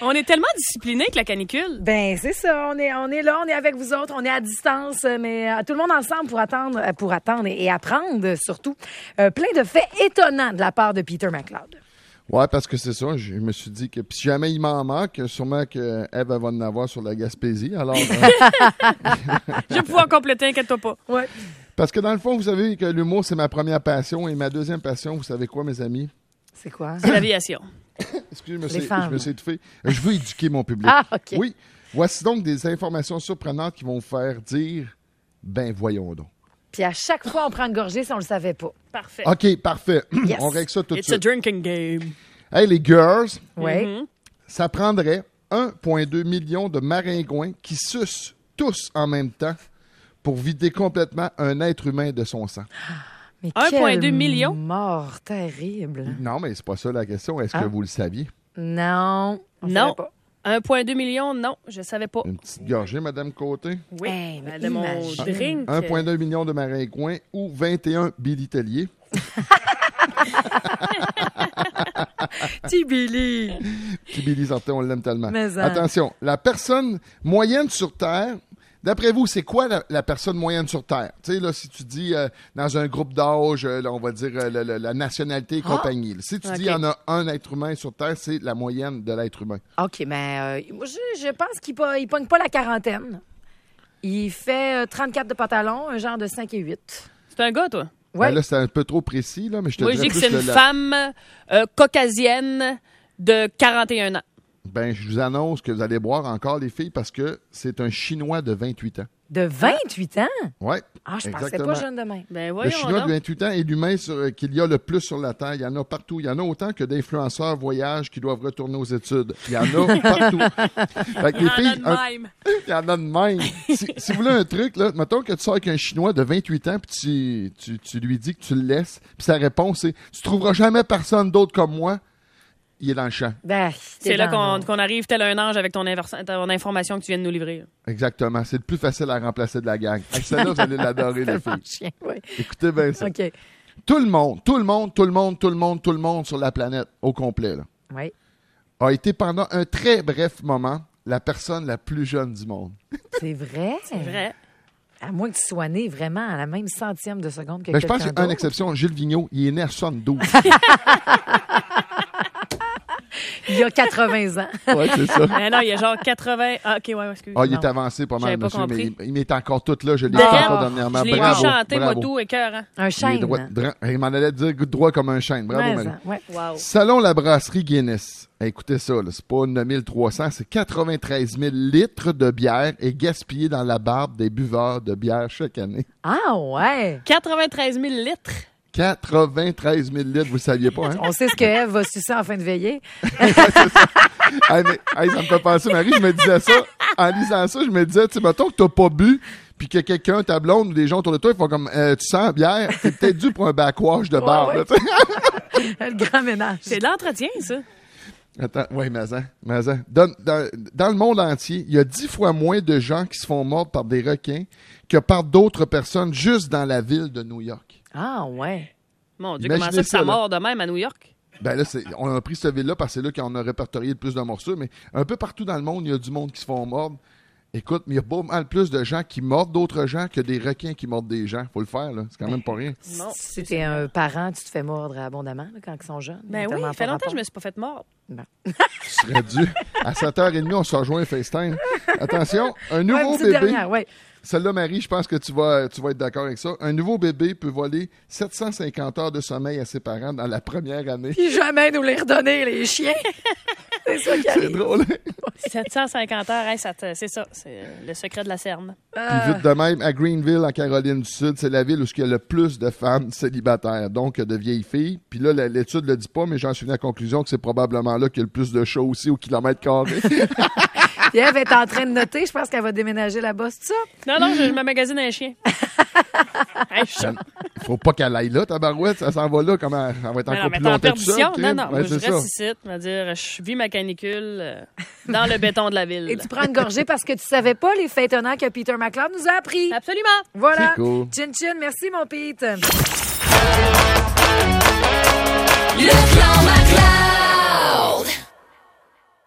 On est tellement disciplinés avec la canicule. Ben c'est ça, on est là, on est avec vous autres, on est à distance, mais tout le monde ensemble pour attendre et apprendre surtout. Plein de faits étonnants de la part de Peter McLeod. Ouais, parce que c'est ça, je me suis dit que si jamais il m'en manque, sûrement que Eve va en avoir sur la Gaspésie, alors... Je vais pouvoir compléter, inquiète-toi pas. Ouais. Parce que dans le fond, vous savez que l'humour, c'est ma première passion, et ma deuxième passion, vous savez quoi, mes amis? C'est quoi? C'est l'aviation. Excusez-moi, Les femmes. je me suis étouffé. Je veux éduquer mon public. Ah, OK. Oui, voici donc des informations surprenantes qui vont vous faire dire « Ben, voyons donc ». Puis à chaque fois, on prend une gorgée si on le savait pas. Parfait. OK, parfait. Yes. On règle ça tout de It's a suite. drinking game. Hey, les girls, Oui. ça prendrait 1,2 million de maringouins qui sucent tous en même temps pour vider complètement un être humain de son sang. Mais 1,2 quelle million? mort terrible. Non, mais c'est pas ça la question. Est-ce que vous le saviez? Non. On Non. savait pas. 1,2 million, non, je savais pas. Une petite gorgée, Madame Côté? Oui, Hey, mais de mon imagine. drink. 1,2 million de maringouins ou 21 Billy Tellier. Petit Billy. Puis Billy Sortet, on l'aime tellement. Mais en. Attention, la personne moyenne sur Terre, d'après vous, c'est quoi la personne moyenne sur Terre? Tu sais, là, si tu dis dans un groupe d'âge, là, on va dire la nationalité et compagnie. Là. Si tu dis il y en a un être humain sur Terre, c'est la moyenne de l'être humain. OK, mais moi, je pense qu'il ne pogne pas la quarantaine. Il fait 34 de pantalon, un genre de 5 et 8. C'est un gars, toi? Ouais. Ben là, c'est un peu trop précis, là, mais je te Moi, je dirais dis que plus c'est une femme caucasienne de 41 ans. Ben, je vous annonce que vous allez boire encore, les filles, parce que c'est un Chinois de 28 ans. De 28 ans? Oui. Ah, je pensais exactement. pas jeune de même. Ben Le voyons Chinois donc. de 28 ans est l'humain qu'il y a le plus sur la Terre. Il y en a partout. Il y en a autant que d'influenceurs voyagent qui doivent retourner aux études. Il y en a partout. Fait que les filles, il y en a de même. Si vous voulez un truc, là, mettons que tu sors avec un Chinois de 28 ans puis tu lui dis que tu le laisses, puis sa réponse c'est « Tu trouveras jamais personne d'autre comme moi », il est dans le champ. Ben, C'est là qu'on arrive tel un ange avec ton information que tu viens de nous livrer. Exactement. C'est le plus facile à remplacer de la gang. Avec celle-là, vous allez l'adorer, les filles. chien, oui. Écoutez bien ça. OK. Tout le monde sur la planète au complet là, Oui. a été pendant un très bref moment la personne la plus jeune du monde. C'est vrai? C'est vrai. À moins que tu sois né vraiment à la même centième de seconde que Ben, je quelqu'un pense qu'il y a une d'autre. exception. Gilles Vigneault, il est né à 72. Il y a 80 ans. Ouais, c'est ça. Mais non, il y a genre 80... Ah, OK, ouais, excuse. Ah, il est Non. avancé pas mal, J'avais pas monsieur, mais compris. il est encore tout là. Je l'ai Derrière, fait encore dernièrement. Je l'ai vu Bravo. chanter, moi, bravo. tout, écœurant. Un Il est chêne. il m'en allait dire droit comme un chêne. Bravo, Ouais, Marie. ça, ouais. Wow. Selon la brasserie Guinness, écoutez ça, là, c'est pas 9300, c'est 93 000 litres de bière est gaspillé dans la barbe des buveurs de bière chaque année. Ah, ouais. 93 000 litres. 93 000 litres, vous le saviez pas, hein? On sait ce que Ève va sucer en fin de veillée. Hey, ça me fait penser, Marie, je me disais ça, en lisant ça, je me disais, tu sais, mettons que t'as pas bu, puis que quelqu'un, ta blonde ou des gens autour de toi, ils font comme, tu sens la bière, t'es peut-être dû pour un backwash de bar, ouais. là, tu sais. Le grand ménage. C'est de l'entretien, ça. Attends, oui, Mazan. Dans le monde entier, il y a 10 fois moins de gens qui se font mordre par des requins que par d'autres personnes juste dans la ville de New York. Ah, ouais. Mon Dieu, Imaginez comment ça que ça ça, là. mord de même à New York? Ben là, on a pris cette ville-là parce que c'est là qu'on a répertorié le plus de morceaux, mais un peu partout dans le monde, il y a du monde qui se font mordre. Écoute, mais il y a pas mal plus de gens qui mordent d'autres gens que des requins qui mordent des gens. Faut le faire, là. C'est quand même pas rien. Non. Si t'es un parent, tu te fais mordre abondamment là, quand ils sont jeunes. Ben oui, ça fait longtemps que je me suis pas fait mordre. Tu serais dû. À 7h30, on se rejoint FaceTime. Attention, un nouveau Ouais, une petite bébé. dernière, ouais. Celle-là, Marie, je pense que tu vas être d'accord avec ça. Un nouveau bébé peut voler 750 heures de sommeil à ses parents dans la première année. Puis jamais nous les redonner, les chiens. C'est ça qui C'est arrive. drôle. 750 heures, hey, c'est ça. C'est le secret de la cerne. Puis vite de même, à Greenville, en Caroline du Sud, c'est la ville où il y a le plus de femmes célibataires, donc de vieilles filles. Puis là, l'étude ne le dit pas, mais j'en suis venu à la conclusion que c'est probablement là qu'il y a le plus de chats aussi au kilomètre carré. Puis Ève est en train de noter. Je pense qu'elle va déménager là-bas, c'est ça? Non, je me magasine un chien. Hey, Il faut pas qu'elle aille là, ta barouette, ça s'en va là, comment ça va être encore mais plus t'es en longtemps que ça. perdition. crime. Non, Ouais, moi, je c'est reste ça. ici. Je veux dire, je vis ma canicule dans le béton de la ville. Et tu prends une gorgée parce que tu savais pas les faits étonnants que Peter McLeod nous a appris. Absolument. Voilà. C'est cool. Chin chin, merci mon Pete. Le clan